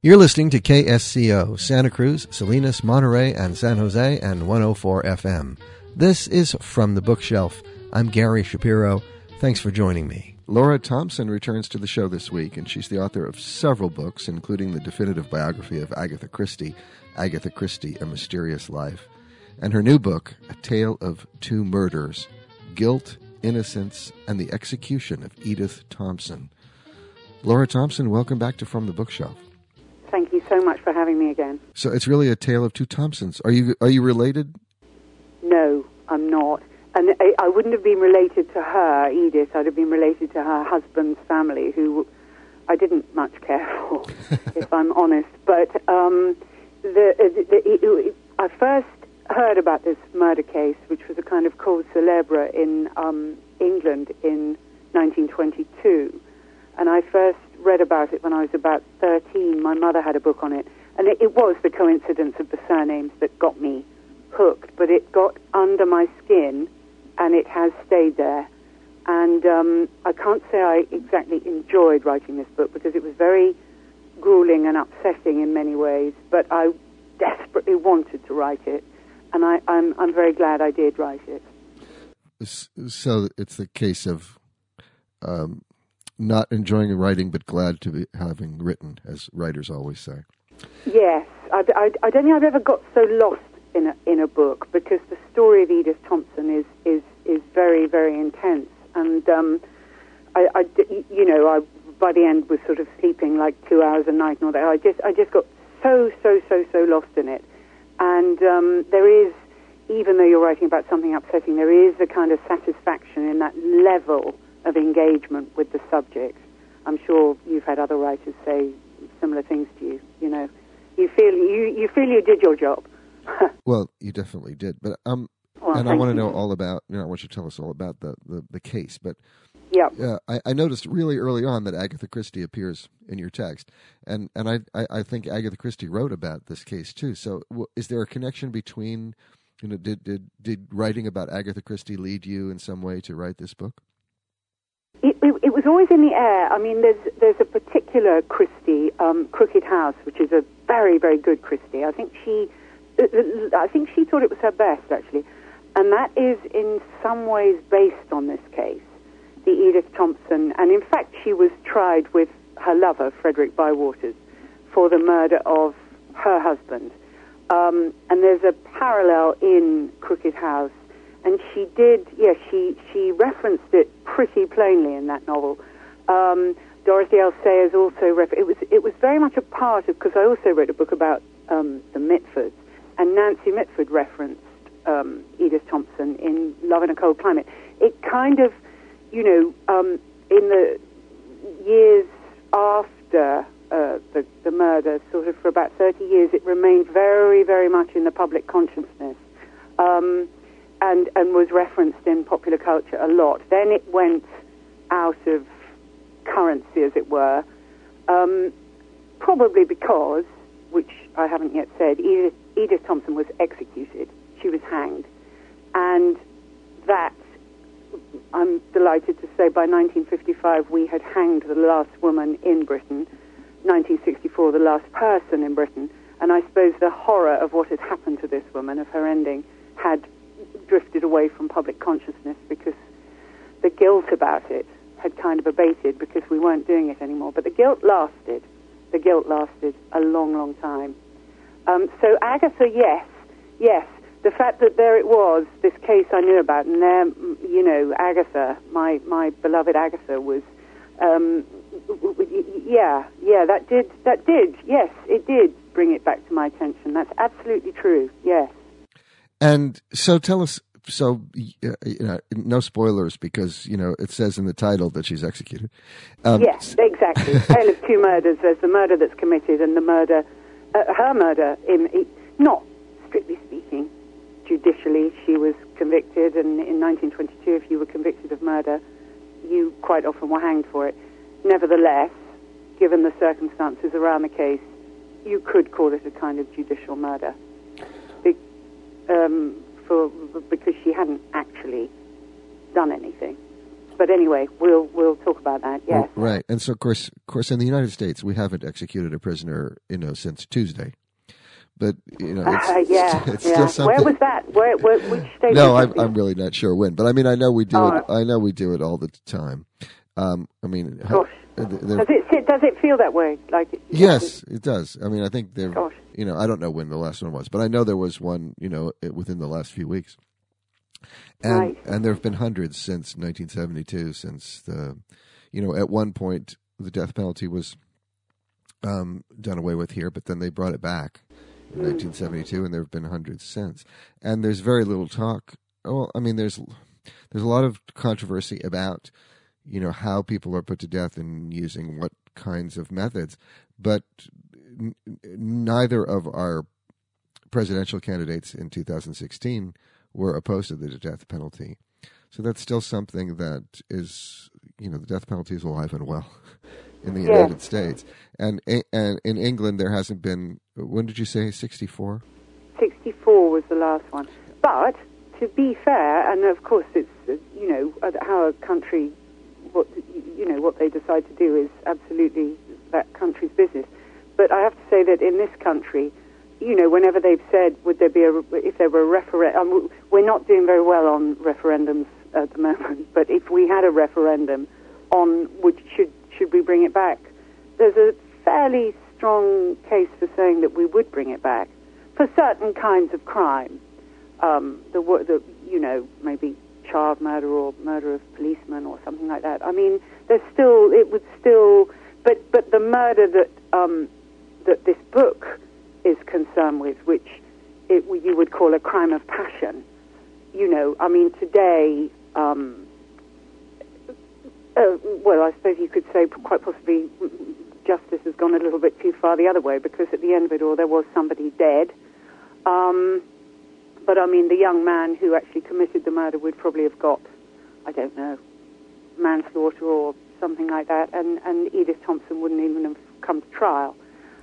You're listening to KSCO, Santa Cruz, Salinas, Monterey, and San Jose, and 104 FM. This is From the Bookshelf. I'm Gary Shapiro. Thanks for joining me. Laura Thompson returns to the show this week, and she's the author of several books, including the definitive biography of Agatha Christie, A Mysterious Life, and her new book, A Tale of Two Murders, Guilt, Innocence, and the Execution of Edith Thompson. Laura Thompson, welcome back to From the Bookshelf. Thank you so much for having me again. So it's really a tale of two Thompsons. Are you related? No, I'm not. And I wouldn't have been related to her, Edith. I'd have been related to her husband's family, who I didn't much care for, if I'm honest. But I first heard about this murder case, which was a kind of cause célèbre in England in 1922. And I first read about it when I was about 13. My mother had a book on it. And it was the coincidence of the surnames that got me hooked. But it got under my skin, and it has stayed there. And I can't say I exactly enjoyed writing this book because it was very grueling and upsetting in many ways. But I desperately wanted to write it. And I'm very glad I did write it. So it's the case of not enjoying writing, but glad to be having written, as writers always say. Yes, I don't think I've ever got so lost in a book, because the story of Edith Thompson is very, very intense, and I by the end was sort of sleeping like 2 hours a night and all that. I just got so lost in it, and there is, even though you're writing about something upsetting, there is a kind of satisfaction in that level of engagement with the subject. I'm sure you've had other writers say similar things to you. You know, you feel you did your job. Well, you definitely did. But and I want to know all about. I want you to tell us all about the case. But yeah, I noticed really early on that Agatha Christie appears in your text, and I think Agatha Christie wrote about this case too. So is there a connection between? Did writing about Agatha Christie lead you in some way to write this book? It was always in the air. I mean, there's a particular Christie, Crooked House, which is a very, very good Christie. I think she thought it was her best, actually, and that is in some ways based on this case, the Edith Thompson. And in fact, she was tried with her lover, Frederick Bywaters, for the murder of her husband. And there's a parallel in Crooked House. And she did, she referenced it pretty plainly in that novel. Dorothy L. Sayers also it was very much a part of, because I also wrote a book about the Mitfords, and Nancy Mitford referenced Edith Thompson in Love in a Cold Climate. It kind of, in the years after the murder, sort of for about 30 years, it remained very, very much in the public consciousness. And was referenced in popular culture a lot. Then it went out of currency, as it were, probably because, which I haven't yet said, Edith Thompson was executed. She was hanged. And that, I'm delighted to say, by 1955 we had hanged the last woman in Britain, 1964 the last person in Britain, and I suppose the horror of what had happened to this woman, of her ending, had drifted away from public consciousness because the guilt about it had kind of abated because we weren't doing it anymore. But the guilt lasted. The guilt lasted a long, long time. So Agatha, yes. The fact that there it was, this case I knew about, and there, Agatha, my beloved Agatha was, that did, yes, it did bring it back to my attention. That's absolutely true, yes. And so tell us, no spoilers because, it says in the title that she's executed. Yes, exactly. Tale of two murders. There's the murder that's committed and the murder, her murder, not strictly speaking, judicially, she was convicted, and in 1922, if you were convicted of murder, you quite often were hanged for it. Nevertheless, given the circumstances around the case, you could call it a kind of judicial murder. Because she hadn't actually done anything. But anyway, we'll talk about that. Yes. Right, and so of course, in the United States, we haven't executed a prisoner, since Tuesday. But it's still something. Where was that? Which state? No, I'm really not sure when. But I mean, I know we do it. I know we do it all the time. Gosh. Does it feel that way? Yes, it does. I mean, I think there. I don't know when the last one was, but I know there was one. Within the last few weeks. And there have been hundreds since 1972. Since at one point the death penalty was done away with here, but then they brought it back in 1972, and there have been hundreds since. And there's very little talk. Well, I mean, there's a lot of controversy about how people are put to death and using what kinds of methods, but neither of our presidential candidates in 2016 were opposed to the death penalty. So that's still something that is, the death penalty is alive and well in the United States. And in England, there hasn't been, when did you say, 64? 64 was the last one. But, to be fair, and of course it's, how a country, what they decide to do is absolutely that country's business. But I have to say that in this country, whenever they've said, would there be if there were a referendum, we're not doing very well on referendums at the moment, but if we had a referendum on should we bring it back, there's a fairly strong case for saying that we would bring it back for certain kinds of crime. Maybe child murder or murder of policemen or something like that. I mean, but the murder that this book is concerned with, which you would call a crime of passion. Today, I suppose you could say quite possibly justice has gone a little bit too far the other way, because at the end of it all, there was somebody dead. But the young man who actually committed the murder would probably have got, I don't know, manslaughter or something like that, and Edith Thompson wouldn't even have come to trial.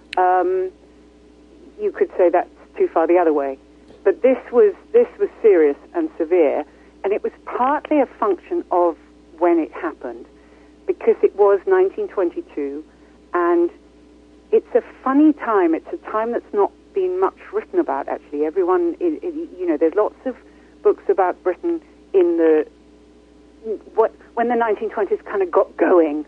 You could say that's too far the other way. But this was serious and severe, and it was partly a function of when it happened, because it was 1922, and it's a funny time. It's a time that's not been much written about, actually. Everyone, there's lots of books about Britain when the 1920s kind of got going,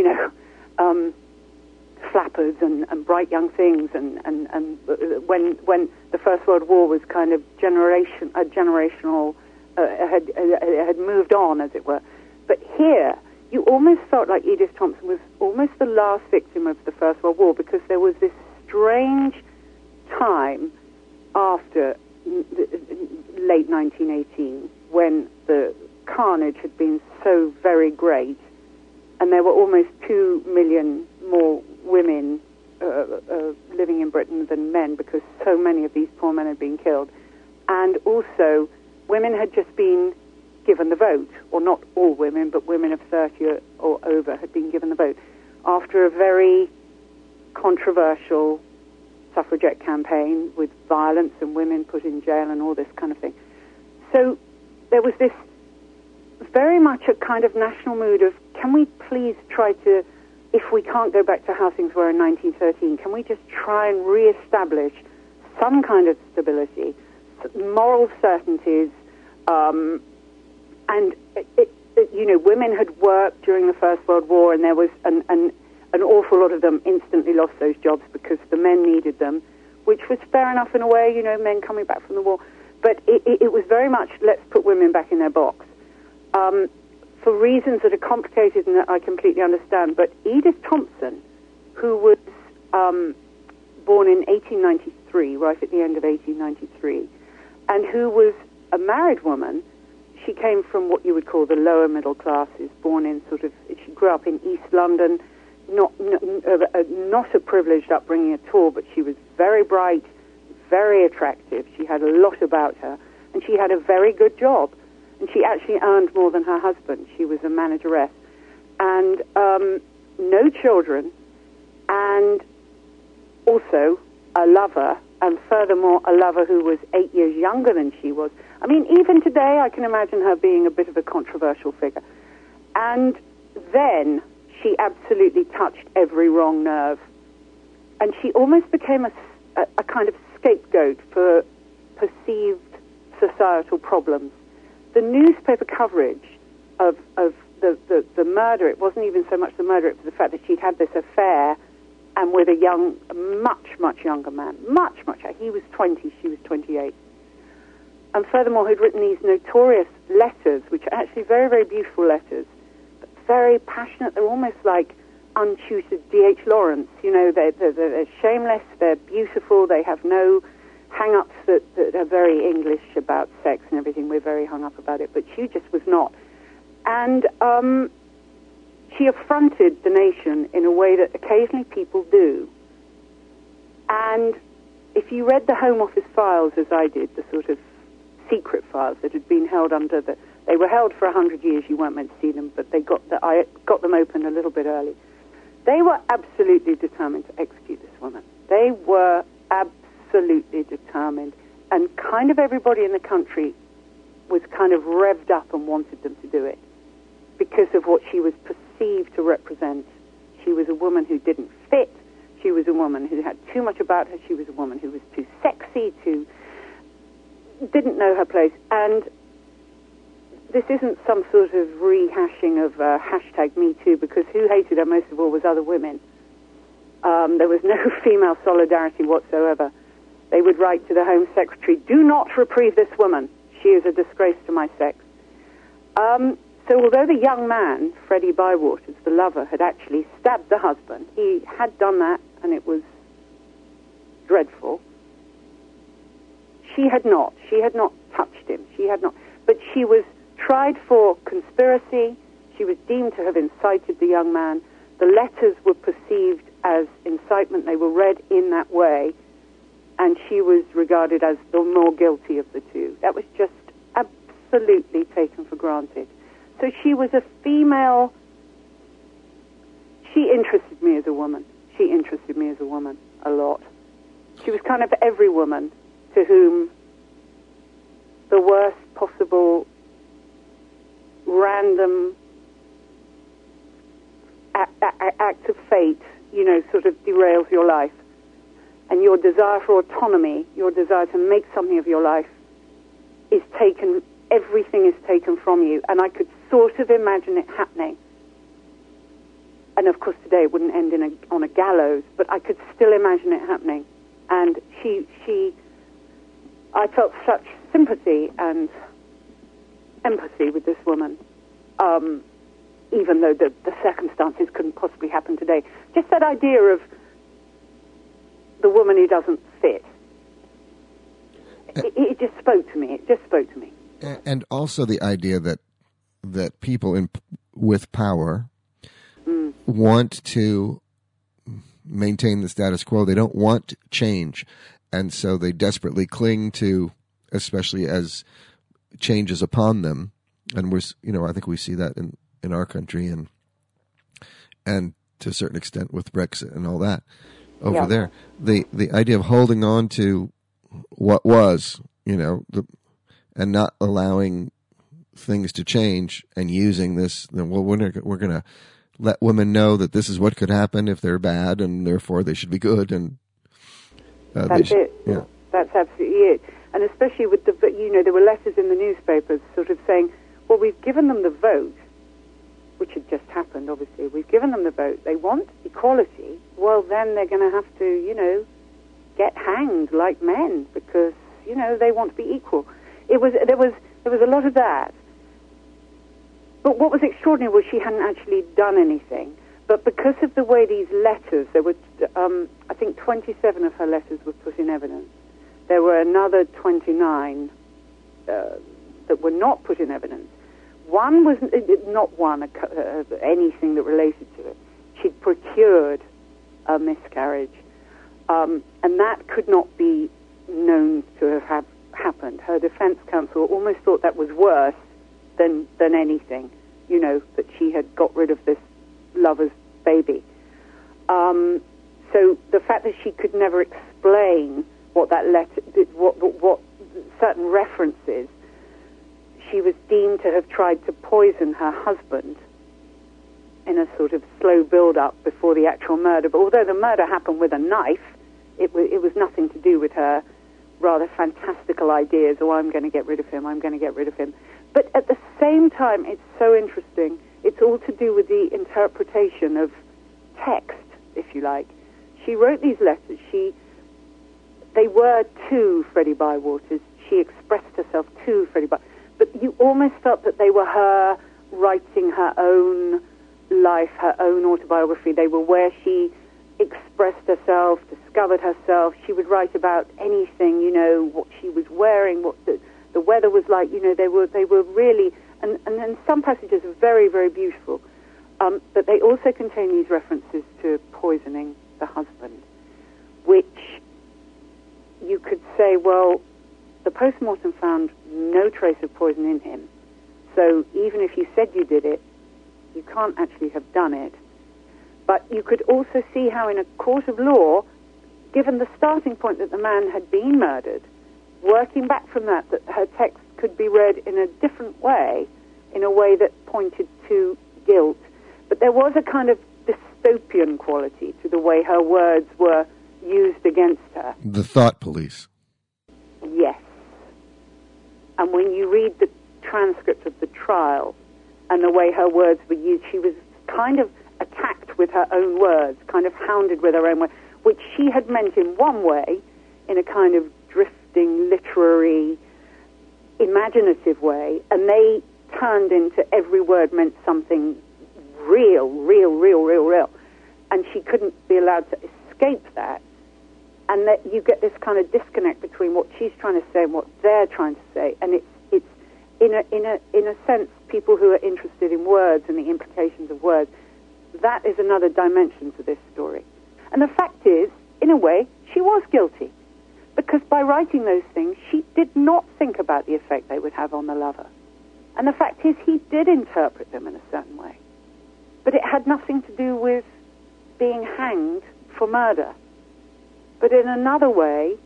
flappers and bright young things, and when the First World War was kind of generational, had moved on, as it were. But here, you almost felt like Edith Thompson was almost the last victim of the First World War, because there was this strange time after late 1918 when the carnage had been so very great, and there were almost 2 million more women living in Britain than men, because so many of these poor men had been killed. And also, women had just been given the vote, or not all women, but women of 30 or over had been given the vote, after a very controversial suffragette campaign with violence and women put in jail and all this kind of thing. So there was this very much a kind of national mood of, can we please try to, if we can't go back to how things were in 1913, can we just try and re-establish some kind of stability, moral certainties, and women had worked during the First World War, and there was an awful lot of them instantly lost those jobs because the men needed them, which was fair enough in a way, men coming back from the war. But it was very much, let's put women back in their box. For reasons that are complicated and that I completely understand. But Edith Thompson, who was born in 1893, right at the end of 1893, and who was a married woman, she came from what you would call the lower middle classes, born in she grew up in East London, not a privileged upbringing at all, but she was very bright, very attractive. She had a lot about her, and she had a very good job. And she actually earned more than her husband. She was a manageress. And no children, and also a lover, and furthermore a lover who was 8 years younger than she was. I mean, even today I can imagine her being a bit of a controversial figure. And then she absolutely touched every wrong nerve. And she almost became a kind of scapegoat for perceived societal problems. The newspaper coverage of the murder, it wasn't even so much the murder, it was the fact that she'd had this affair and with a much younger man. Much. He was 20, she was 28. And furthermore, had written these notorious letters, which are actually very, very beautiful letters, but very passionate. They're almost like untutored D.H. Lawrence. You know, they're shameless, they're beautiful, they have no hang-ups that are very English about sex and everything. We're very hung up about it, but she just was not. And she affronted the nation in a way that occasionally people do. And if you read the Home Office files, as I did, the sort of secret files that had been held under they were held for 100 years, you weren't meant to see them, but I got them open a little bit early. They were absolutely determined to execute this woman. They were absolutely determined, and kind of everybody in the country was kind of revved up and wanted them to do it because of what she was perceived to represent. She was a woman who didn't fit. She was a woman who had too much about her. She was a woman who was too sexy, didn't know her place. And this isn't some sort of rehashing of hashtag Me Too, because who hated her most of all was other women. There was no female solidarity whatsoever. They would write to the Home Secretary, "Do not reprieve this woman. She is a disgrace to my sex." So although the young man, Freddie Bywaters, the lover, had actually stabbed the husband, he had done that, and it was dreadful. She had not. She had not touched him. She had not. But she was tried for conspiracy. She was deemed to have incited the young man. The letters were perceived as incitement. They were read in that way. And she was regarded as the more guilty of the two. That was just absolutely taken for granted. So she was a female. She interested me as a woman. She interested me as a woman a lot. She was kind of every woman to whom the worst possible random act of fate, sort of derails your life. And your desire for autonomy, your desire to make something of your life is taken, everything is taken from you. And I could sort of imagine it happening. And of course today it wouldn't end on a gallows, but I could still imagine it happening. And I felt such sympathy and empathy with this woman, even though the circumstances couldn't possibly happen today. Just that idea of the woman who doesn't fit. It just spoke to me. It just spoke to me. And also the idea that people with power want to maintain the status quo. They don't want change. And so they desperately cling to, especially as change is upon them. And I think we see that in our country and to a certain extent with Brexit and all that over there. The idea of holding on to what was, and not allowing things to change and using this, we're going to let women know that this is what could happen if they're bad, and therefore they should be good. And that's it. Yeah. That's absolutely it. And especially with there were letters in the newspapers sort of saying, well, we've given them the vote, which had just happened, obviously. We've given them the vote. They want equality. Well, then they're going to have to, get hanged like men because, they want to be equal. There was a lot of that. But what was extraordinary was she hadn't actually done anything. But because of the way these letters, there were, I think 27 of her letters were put in evidence. There were another 29 that were not put in evidence. One was anything that related to it. She'd procured a miscarriage, and that could not be known to have happened. Her defense counsel almost thought that was worse than anything, that she had got rid of this lover's baby. So the fact that she could never explain what that letter did, what certain references, she was deemed to have tried to poison her husband sort of slow build-up before the actual murder. But although the murder happened with a knife, it was nothing to do with her rather fantastical ideas, oh, I'm going to get rid of him, I'm going to get rid of him. But at the same time, it's so interesting. It's all to do with the interpretation of text, if you like. She wrote these letters. They were to Freddie Bywaters. She expressed herself to Freddie Bywaters. But you almost felt that they were her writing her own life, her own autobiography. They were where she expressed herself, discovered herself. She would write about anything, what she was wearing, what the weather was like. They were really, and then some passages are very, very beautiful. But they also contain these references to poisoning the husband, which you could say, well, the post-mortem found no trace of poison in him. So even if you said you did it, you can't actually have done it. But you could also see how in a court of law, given the starting point that the man had been murdered, working back from that her text could be read in a different way, in a way that pointed to guilt. But there was a kind of dystopian quality to the way her words were used against her. The thought police. Yes. And when you read the transcript of the trial and the way her words were used, she was kind of attacked with her own words, kind of hounded with her own words, which she had meant in one way, in a kind of drifting, literary, imaginative way, and they turned into every word meant something real. And she couldn't be allowed to escape that. And that you get this kind of disconnect between what she's trying to say and what they're trying to say. And it's in a sense, people who are interested in words and the implications of words, that is another dimension to this story. And the fact is, in a way, she was guilty. Because by writing those things, she did not think about the effect they would have on the lover. And the fact is, he did interpret them in a certain way. But it had nothing to do with being hanged for murder. But in another way,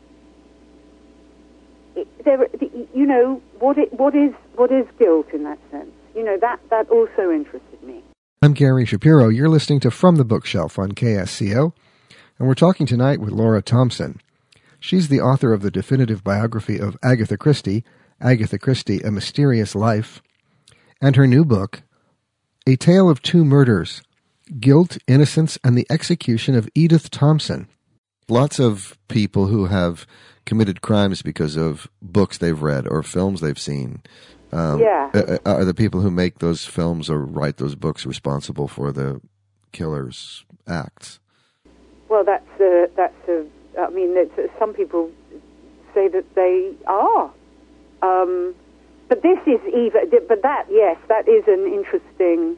what is guilt in that sense? That also interested me. I'm Gary Shapiro. You're listening to From the Bookshelf on KSCO, and we're talking tonight with Laura Thompson. She's the author of the definitive biography of Agatha Christie, A Mysterious Life, and her new book, A Tale of Two Murders, Guilt, Innocence, and the Execution of Edith Thompson. Lots of people who have committed crimes because of books they've read or films they've seen. Are the people who make those films or write those books responsible for the killer's acts? Well, some people say that they are. But this is that is an interesting.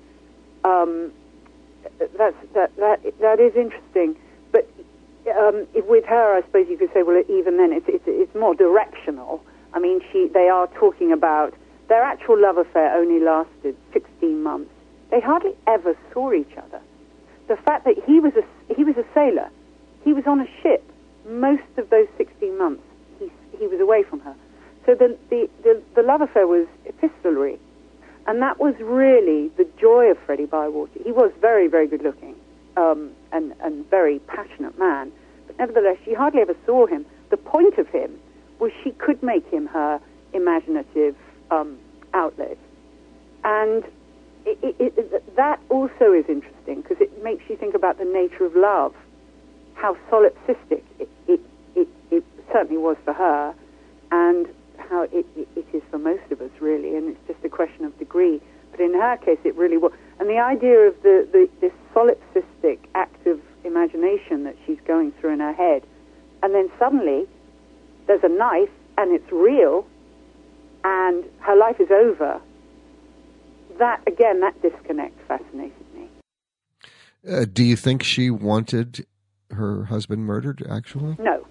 That is interesting. But with her, I suppose you could say, well, even then, it's more directional. I mean, they are talking about their actual love affair only lasted 16 months. They hardly ever saw each other. The fact that he was a sailor, he was on a ship most of those 16 months. He was away from her. So the love affair was epistolary, and that was really the joy of Freddie Bywater. He was very, very good looking and very passionate man, but nevertheless, she hardly ever saw him. The point of him was she could make him her imaginative outlet, and that also is interesting because it makes you think about the nature of love, how solipsistic it certainly was for her, and how it is for most of us, really, and it's just a question of degree. But in her case, it really was. And the idea of this solipsistic act of imagination that she's going through in her head, and then suddenly there's a knife, and it's real, and her life is over. That, again, that disconnect fascinated me. Do you think she wanted her husband murdered, actually? No,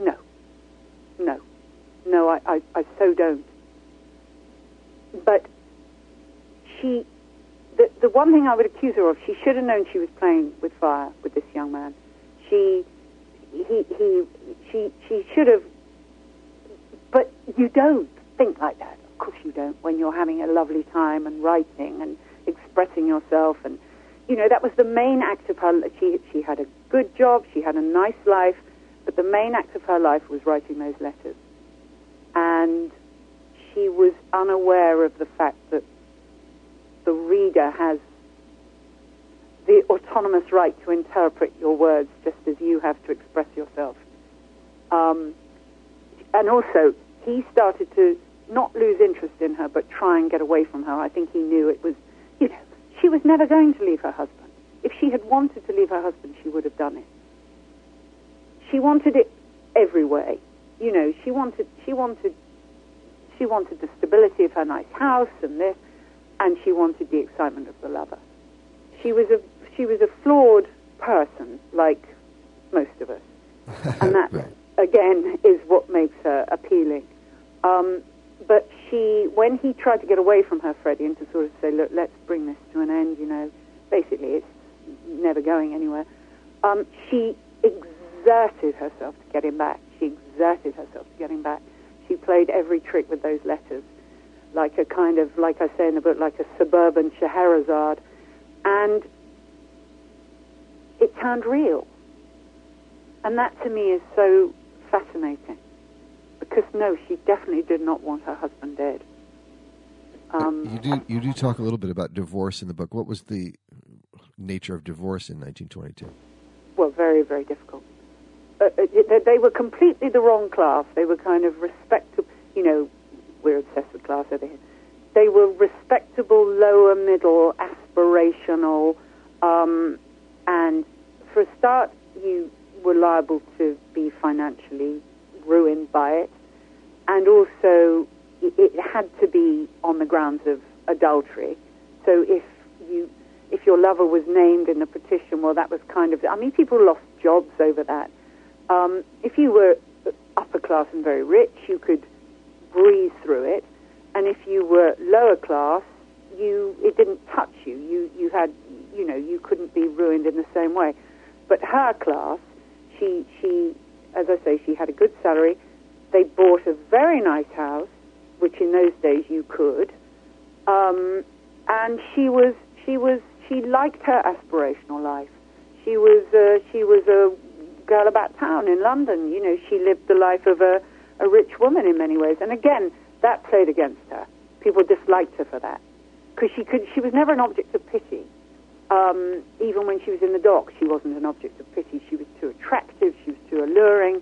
I so don't. But the one thing I would accuse her of, she should have known she was playing with fire with this young man. She should have, but you don't think like that. Of course you don't when you're having a lovely time and writing and expressing yourself, and that was the main act of her life. She had a good job, she had a nice life, but the main act of her life was writing those letters. And she was unaware of the fact that the reader has the autonomous right to interpret your words just as you have to express yourself. And also, he started to not lose interest in her, but try and get away from her. I think he knew it was, she was never going to leave her husband. If she had wanted to leave her husband, she would have done it. She wanted it every way. She wanted the stability of her nice house and this, and she wanted the excitement of the lover. She was a flawed person, like most of us, and that right. Again is what makes her appealing. But when he tried to get away from her, Freddie, and to sort of say, look, let's bring this to an end, basically it's never going anywhere, she exerted herself to get him back. She played every trick with those letters, like a kind of, like I say in the book, like a suburban Scheherazade, and it turned real. And that to me is so fascinating, because no, she definitely did not want her husband dead. You do talk a little bit about divorce in the book. What was the nature of divorce in 1922? Well, very, very difficult. They were completely the wrong class. They were kind of respectable. We're obsessed with class over here. They were respectable, lower middle, aspirational, and for a start, you were liable to be financially ruined by it, and also it had to be on the grounds of adultery. So if your lover was named in the petition, well, that was kind of, people lost jobs over that. If you were upper class and very rich, you could breeze through it, and if you were lower class, it didn't touch you. You had, you couldn't be ruined in the same way. But her class, she, as I say, she had a good salary. They bought a very nice house, which in those days you could, and she liked her aspirational life. She was a girl about town in London. She lived the life of a rich woman in many ways. And again, that played against her. People disliked her for that, because she was never an object of pity. Even when she was in the dock, she wasn't an object of pity. She was too attractive. She was too alluring.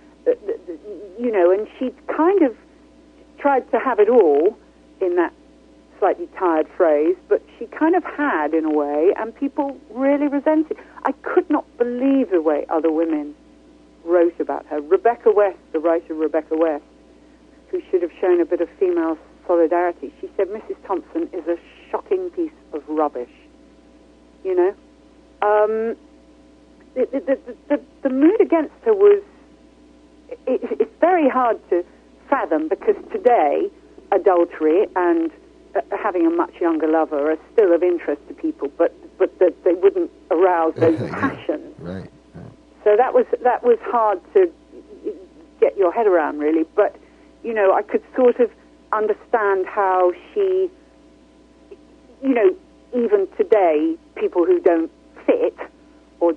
And she kind of tried to have it all in that slightly tired phrase, but she kind of had, in a way, and people really resented. I could not believe the way other women wrote about her. Rebecca West, the writer Rebecca West, who should have shown a bit of female solidarity, she said Mrs. Thompson is a shocking piece of rubbish. The mood against her was, it's very hard to fathom, because today adultery and having a much younger lover are still of interest to people, but that they wouldn't arouse those passions. Right. So that was hard to get your head around, really. But I could sort of understand how she, even today, people who don't fit or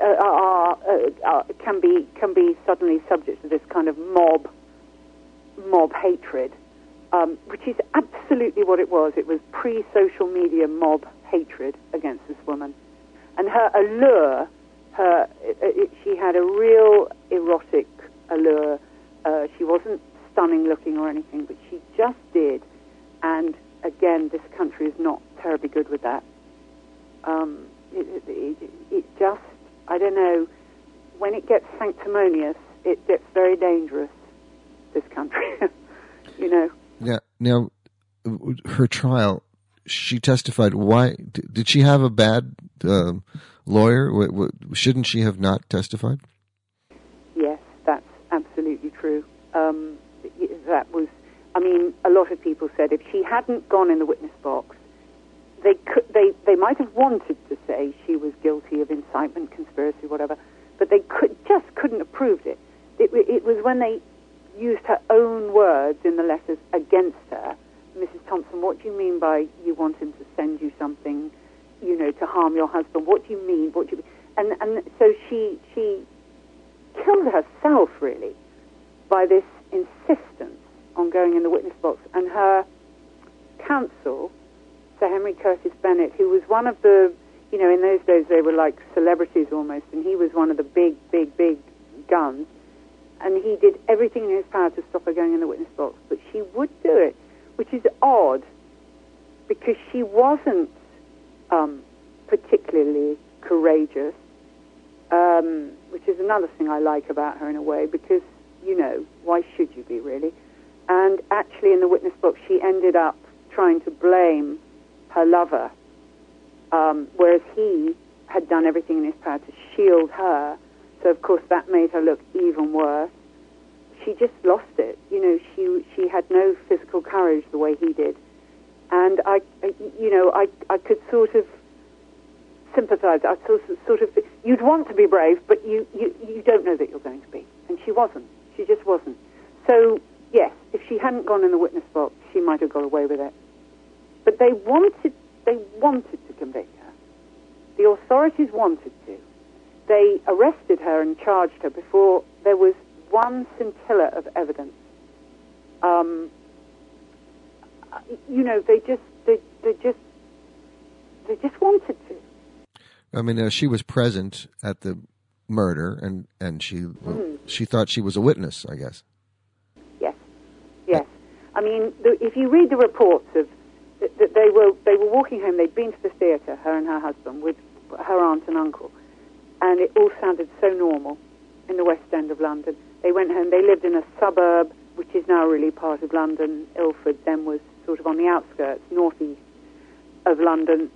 can be suddenly subject to this kind of mob hatred, which is absolutely what it was. It was pre-social media mob hatred against this woman, and her allure. She had a real erotic allure. She wasn't stunning looking or anything, but she just did. And again, this country is not terribly good with that. It just, I don't know, when it gets sanctimonious, it gets very dangerous, this country, Now, her trial, she testified. Why? Did she have a bad lawyer? Shouldn't she have not testified? Yes, that's absolutely true. That was, a lot of people said if she hadn't gone in the witness box, they might have wanted to say she was guilty of incitement, conspiracy, whatever, but they couldn't have proved it. It was when they used her own words in the letters against her. Mrs. Thompson, what do you mean by you want him to send you something, to harm your husband? What do you mean? What do you mean? And so she killed herself, really, by this insistence on going in the witness box. And her counsel, Sir Henry Curtis Bennett, who was one of the, in those days they were like celebrities almost, and he was one of the big guns, and he did everything in his power to stop her going in the witness box, but she would do it, which is odd, because she wasn't particularly courageous, which is another thing I like about her in a way, because, why should you be, really? And actually in the witness box she ended up trying to blame her lover, whereas he had done everything in his power to shield her. So, of course, that made her look even worse. She just lost it. She had no physical courage the way he did. And I could sort of sympathize. I sort of, you'd want to be brave, but you don't know that you're going to be. And she wasn't. She just wasn't. So, yes, if she hadn't gone in the witness box, she might have got away with it. But they wanted to convict her. The authorities wanted to. They arrested her and charged her before there was one scintilla of evidence. They just wanted to. I mean, she was present at the murder, and she thought she was a witness, I guess. Yes. I mean, if you read the reports of that they were walking home. They'd been to the theatre, her and her husband, with her aunt and uncle, and it all sounded so normal in the West End of London. They went home. They lived in a suburb, which is now really part of London. Ilford then was sort of on the outskirts, northeast of London.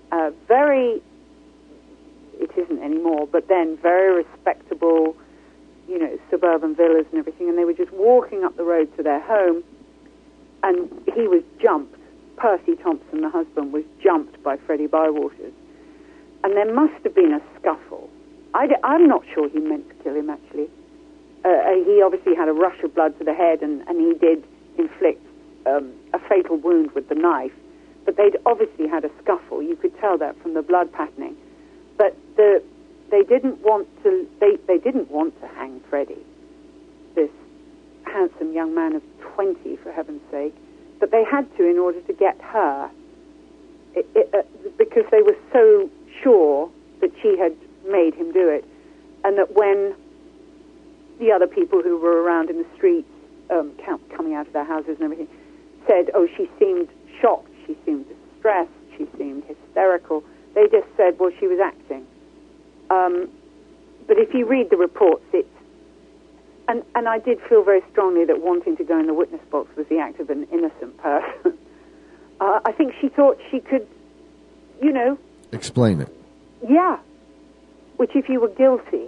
It isn't anymore, but then very respectable, suburban villas and everything. And they were just walking up the road to their home, and he was jumped. Percy Thompson, the husband, was jumped by Freddie Bywaters. And there must have been a scuffle. I'm not sure he meant to kill him, actually. He obviously had a rush of blood to the head, and he did inflict a fatal wound with the knife. But they'd obviously had a scuffle. You could tell that from the blood patterning. But they didn't want to hang Freddie, this handsome young man of 20, for heaven's sake. But they had to in order to get her, because they were so sure that she had made him do it, and that when the other people who were around in the streets, coming out of their houses and everything, said, oh, she seemed shocked, she seemed distressed, she seemed hysterical, they just said, well, she was acting. But if you read the reports, and I did feel very strongly that wanting to go in the witness box was the act of an innocent person. I think she thought she could, explain it. Yeah. Which, if you were guilty,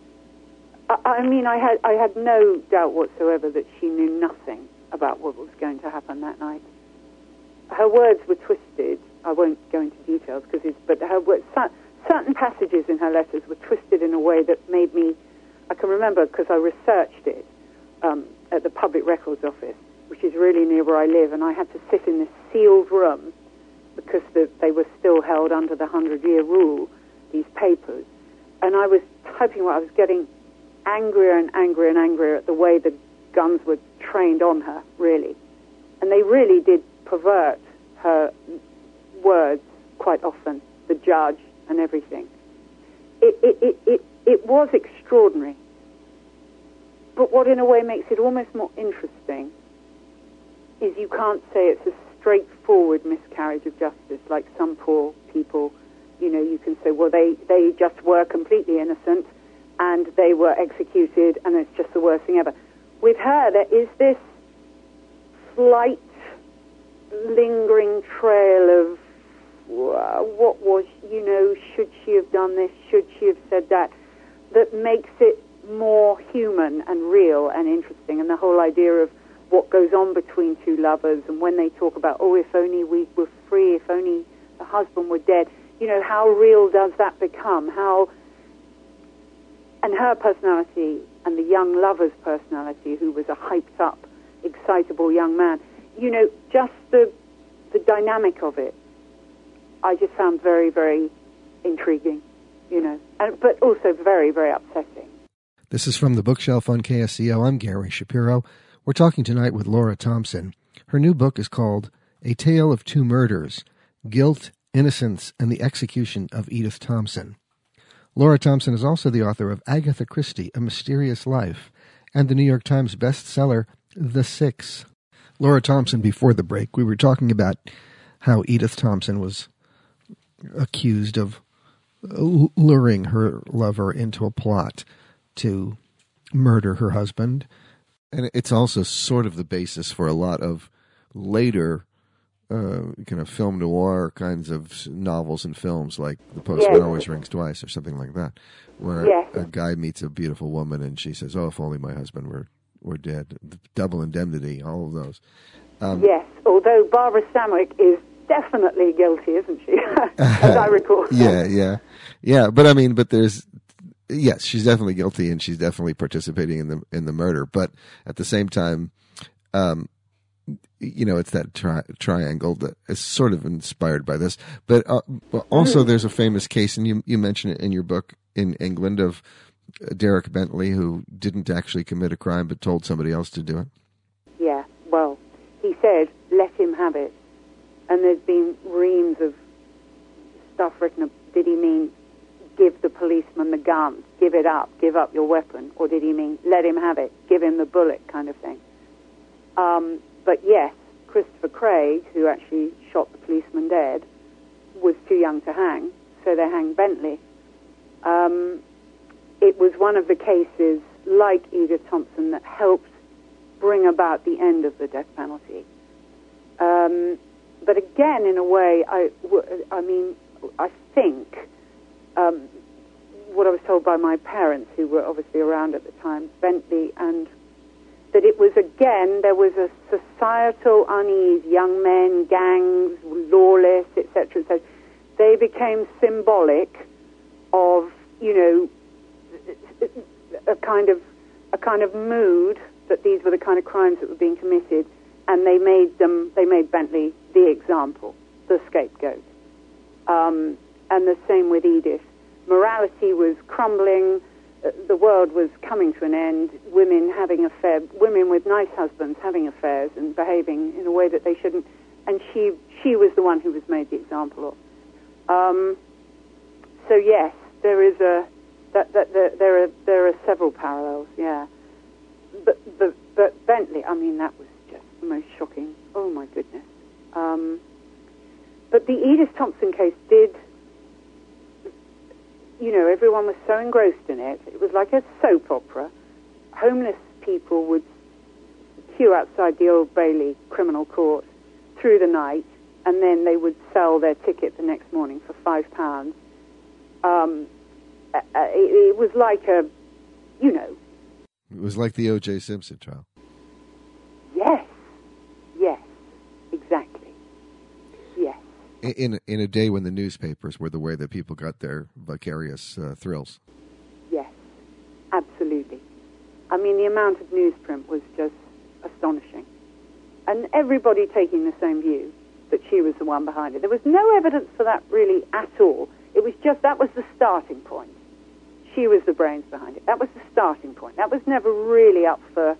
I had no doubt whatsoever that she knew nothing about what was going to happen that night. Her words were twisted. I won't go into details, but her words, certain passages in her letters were twisted in a way that made me. I can remember because I researched it at the Public Records Office, which is really near where I live, and I had to sit in this sealed room because they were still held under the 100-year rule, these papers. And I was typing what I was getting angrier and angrier and angrier at the way the guns were trained on her, really. And they really did pervert her words quite often, the judge and everything. It was extraordinary. But what in a way makes it almost more interesting is you can't say it's a straightforward miscarriage of justice like some poor people. You can say, well, they just were completely innocent and they were executed and it's just the worst thing ever. With her, there is this slight lingering trail of what was, should she have done this, should she have said that makes it more human and real and interesting. And the whole idea of what goes on between two lovers, and when they talk about, oh, if only we were free, if only the husband were dead, how real does that become? And her personality and the young lover's personality, who was a hyped-up, excitable young man, just the dynamic of it, I just found very, very intriguing, but also very, very upsetting. This is From the Bookshelf on KSCO. I'm Gary Shapiro. We're talking tonight with Laura Thompson. Her new book is called A Tale of Two Murders, Guilt, Innocence, and the Execution of Edith Thompson. Laura Thompson is also the author of Agatha Christie, A Mysterious Life, and the New York Times bestseller, The Six. Laura Thompson, before the break, we were talking about how Edith Thompson was accused of luring her lover into a plot to murder her husband. And it's also sort of the basis for a lot of later kind of film noir kinds of novels and films, like The Postman Always Rings Twice or something like that, where a guy meets a beautiful woman and she says, "Oh, if only my husband were dead." Double Indemnity, all of those. Yes, although Barbara Stanwyck is definitely guilty, isn't she? As I recall. Yeah. But there's, yes, she's definitely guilty and she's definitely participating in the murder. But at the same time, it's that triangle that is sort of inspired by this. But also there's a famous case, and you mention it in your book, in England, of Derek Bentley, who didn't actually commit a crime but told somebody else to do it. Yeah, well, he said, let him have it. And there's been reams of stuff written. Did he mean give the policeman the gun, give it up, give up your weapon? Or did he mean let him have it, give him the bullet kind of thing? But yes, Christopher Craig, who actually shot the policeman dead, was too young to hang, so they hanged Bentley. It was one of the cases, like Edith Thompson, that helped bring about the end of the death penalty. But again, in a way, I think what I was told by my parents, who were obviously around at the time, Bentley, and that it was, again, there was a societal unease, young men, gangs, lawless, etc., etc. They became symbolic of, a kind of mood that these were the kind of crimes that were being committed, and they made Bentley the example, the scapegoat. And the same with Edith. Morality was crumbling. The world was coming to an end. Women with nice husbands having affairs and behaving in a way that they shouldn't. And she was the one who was made the example of. So yes, there is there are several parallels. Yeah, but Bentley, that was just the most shocking. Oh my goodness. But the Edith Thompson case did. Everyone was so engrossed in it. It was like a soap opera. Homeless people would queue outside the Old Bailey criminal court through the night, and then they would sell their ticket the next morning for £5. It was like a, It was like the O.J. Simpson trial. Yes, exactly. Yes. In a day when the newspapers were the way that people got their vicarious thrills. Yes, absolutely. The amount of newsprint was just astonishing. And everybody taking the same view, that she was the one behind it. There was no evidence for that really at all. It was just, that was the starting point. She was the brains behind it. That was the starting point. That was never really up for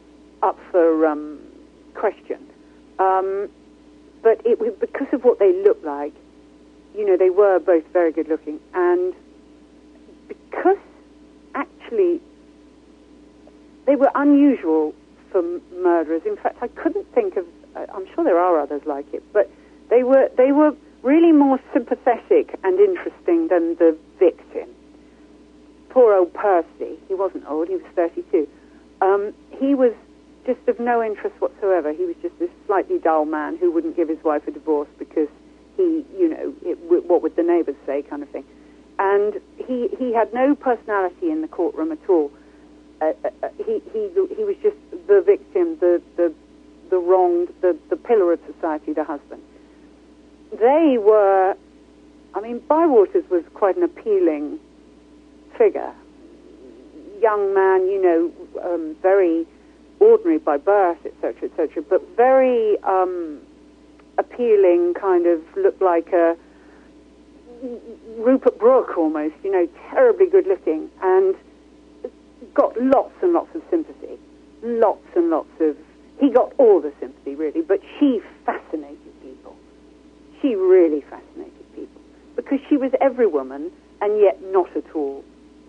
question. But it was because of what they looked like. They were both very good looking, and because actually they were unusual for murderers. In fact, I couldn't think of. I'm sure there are others like it, but they were really more sympathetic and interesting than the victim. Poor old Percy. He wasn't old. He was 32. He was just of no interest whatsoever. He was just this slightly dull man who wouldn't give his wife a divorce because he, what would the neighbours say, kind of thing. And he had no personality in the courtroom at all. He was just the victim, the wronged, the pillar of society, the husband. They were, Bywaters was quite an appealing figure. Young man, very ordinary by birth, etc., but very appealing, kind of looked like a Rupert Brooke almost, terribly good looking, and got lots and lots of sympathy. Lots and lots of... He got all the sympathy, really, but she fascinated people. She really fascinated people. Because she was every woman, and yet not at all.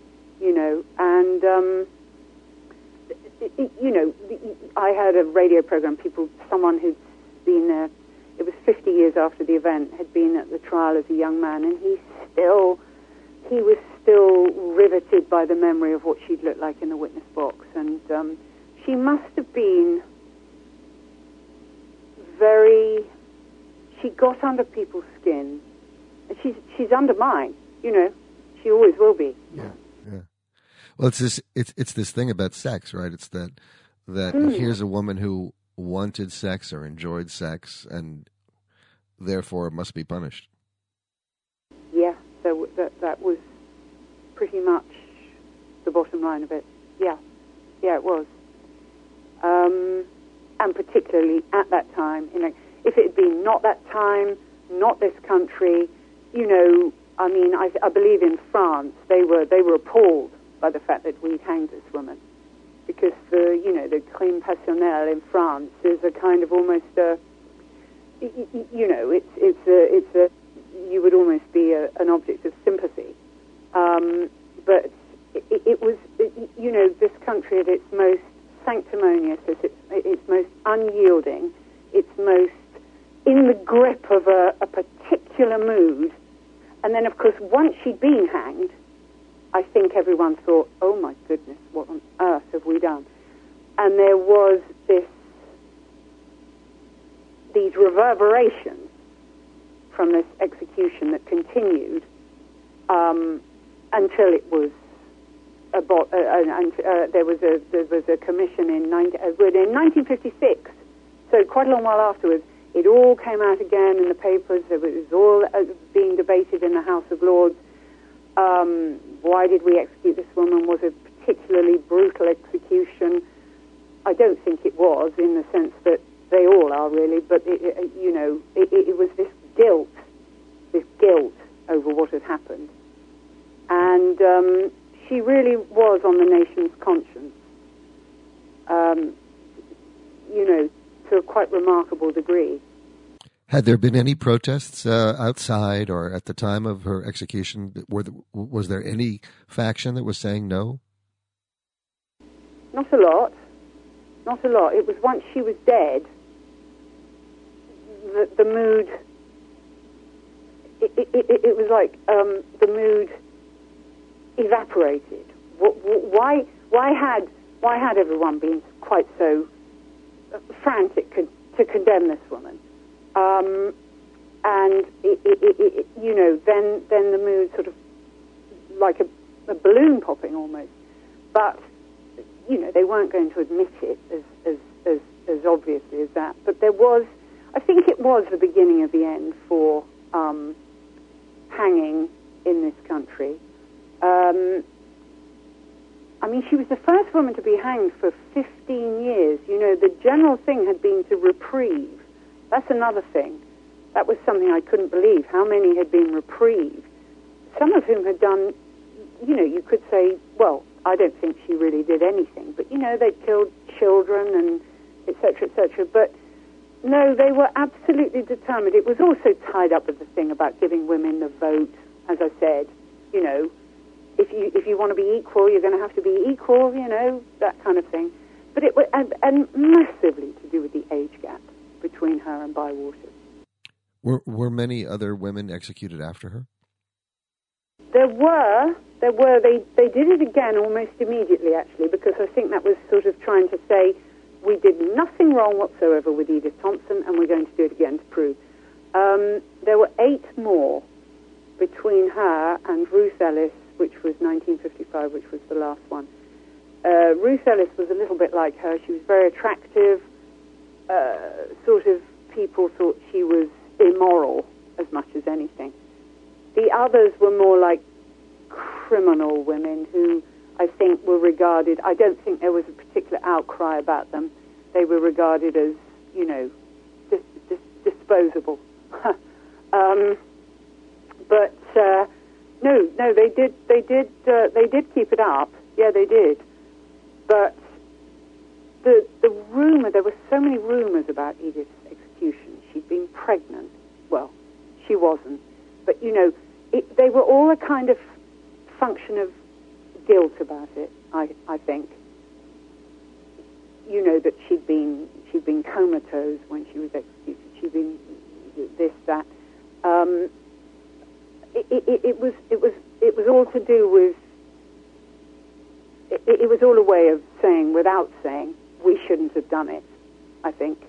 And... I heard a radio program, someone who'd been there, it was 50 years after the event, had been at the trial as a young man, and he was still riveted by the memory of what she'd looked like in the witness box. And she must have been she got under people's skin, and she's under mine, she always will be. Yeah. Well, it's this thing about sex, right? It's that here's a woman who wanted sex or enjoyed sex, and therefore must be punished. Yeah, so that was pretty much the bottom line of it. Yeah, it was. And particularly at that time, if it had been not that time, not this country, I believe in France they were appalled by the fact that we'd hanged this woman, because the crime passionnel in France is a kind of almost it's a you would almost be an object of sympathy, but it was this country at its most sanctimonious, its most unyielding, its most in the grip of a particular mood, and then of course once she'd been hanged, I think everyone thought, oh my goodness, what on earth have we done? And there was these reverberations from this execution that continued until it was there was a commission in 1956. So quite a long while afterwards, it all came out again in the papers. It was all being debated in the House of Lords. Why did we execute this woman? Was it a particularly brutal execution? I don't think it was, in the sense that they all are really, but it was this guilt over what had happened. And she really was on the nation's conscience, to a quite remarkable degree. Had there been any protests outside or at the time of her execution? Was there any faction that was saying no? Not a lot. Not a lot. It was once she was dead, the mood... It was like the mood evaporated. Why had everyone been quite so frantic to condemn this woman? And then the mood sort of like a balloon popping almost. But they weren't going to admit it as obviously as that. But I think it was the beginning of the end for hanging in this country. She was the first woman to be hanged for 15 years. The general thing had been to reprieve. That's another thing. That was something I couldn't believe, how many had been reprieved. Some of whom had done, you could say, well, I don't think she really did anything, but, they'd killed children and et cetera, but no, they were absolutely determined. It was also tied up with the thing about giving women the vote, as I said, if you want to be equal, you're going to have to be equal, that kind of thing. But it was, and massively to do with the age gap between her and Bywater. Were many other women executed after her? There were. They did it again almost immediately, actually, because I think that was sort of trying to say, we did nothing wrong whatsoever with Edith Thompson, and we're going to do it again to prove. There were 8 more between her and Ruth Ellis, which was 1955, which was the last one. Ruth Ellis was a little bit like her. She was very attractive. Sort of people thought she was immoral as much as anything. The others were more like criminal women who I think were regarded, I don't think there was a particular outcry about them. They were regarded as, disposable. But No, they did keep it up. Yeah, they did. But the rumor, there were so many rumors about Edith's execution. She'd been pregnant. Well, she wasn't. But, they were all a kind of function of guilt about it, I think. That she'd been comatose when she was executed. She'd been this, that. It was all to do with. It was all a way of saying, without saying, we shouldn't have done it. I think.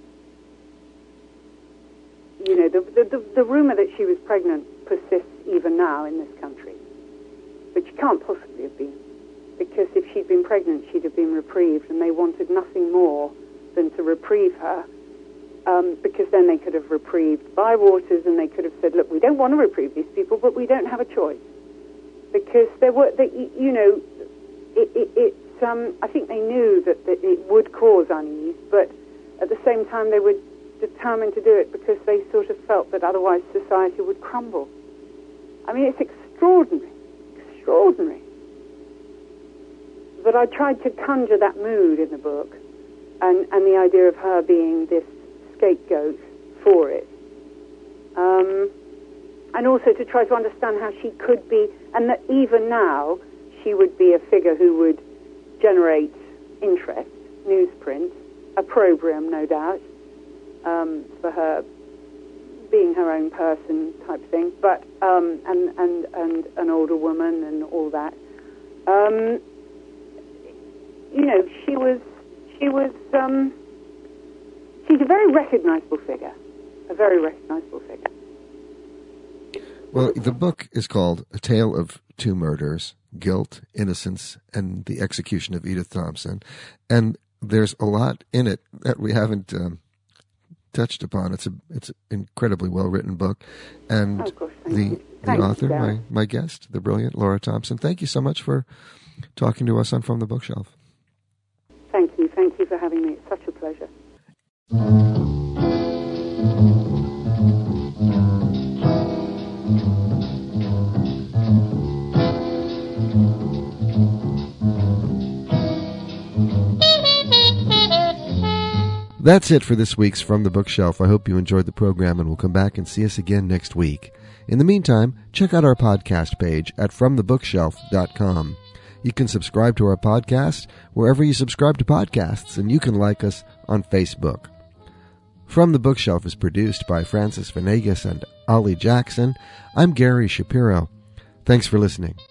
The rumor that she was pregnant persists even now in this country, but she can't possibly have been, because if she'd been pregnant, she'd have been reprieved, and they wanted nothing more than to reprieve her. Because then they could have reprieved Bywaters, and they could have said, look, we don't want to reprieve these people, but we don't have a choice. Because there were, I think they knew that it would cause unease, but at the same time they were determined to do it because they sort of felt that otherwise society would crumble. I mean, it's extraordinary. But I tried to conjure that mood in the book, and the idea of her being this scapegoat for it, and also to try to understand how she could be, and that even now she would be a figure who would generate interest, newsprint, opprobrium, no doubt, for her being her own person type thing, but and an older woman and all that. She's a very recognizable figure. Well, the book is called A Tale of Two Murders, Guilt, Innocence, and the Execution of Edith Thompson. And there's a lot in it that we haven't touched upon. It's an incredibly well-written book. And the author, my guest, the brilliant Laura Thompson, thank you so much for talking to us on From the Bookshelf. Thank you for having me. It's such a pleasure. That's it for this week's From the Bookshelf. I hope you enjoyed the program and will come back and see us again next week. In the meantime, check out our podcast page at FromTheBookshelf.com. You can subscribe to our podcast wherever you subscribe to podcasts, and you can like us on Facebook. From the Bookshelf is produced by Francis Venegas and Ollie Jackson. I'm Gary Shapiro. Thanks for listening.